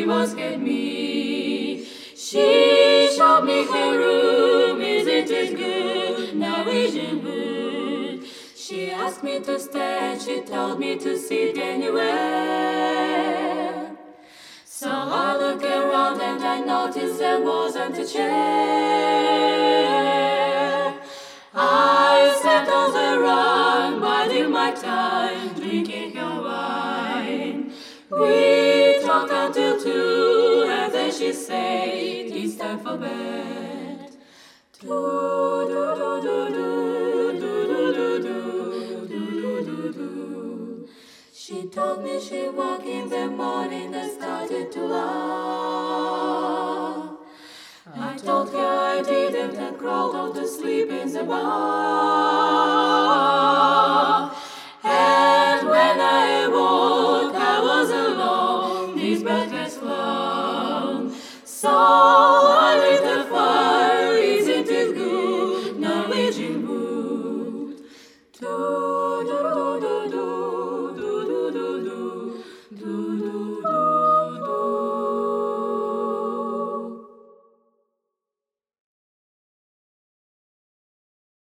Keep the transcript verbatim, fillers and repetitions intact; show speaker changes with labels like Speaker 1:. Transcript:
Speaker 1: she won't get me. She showed me her room, isn't it good, Norwegian wood. She asked me to stay, she told me to sit anywhere. So I looked around and I noticed there wasn't a chair. I sat on the rug, biding my time, drinking her wine. We talked until two, and then she said, it's time for bed. Do, do, do, do, do, do, do, do, do, do, do, do. She told me she woke in the morning and started to laugh. I told her I didn't and crawled off to sleep in the bar. And when I awoke, I was alone, this bed has flown. So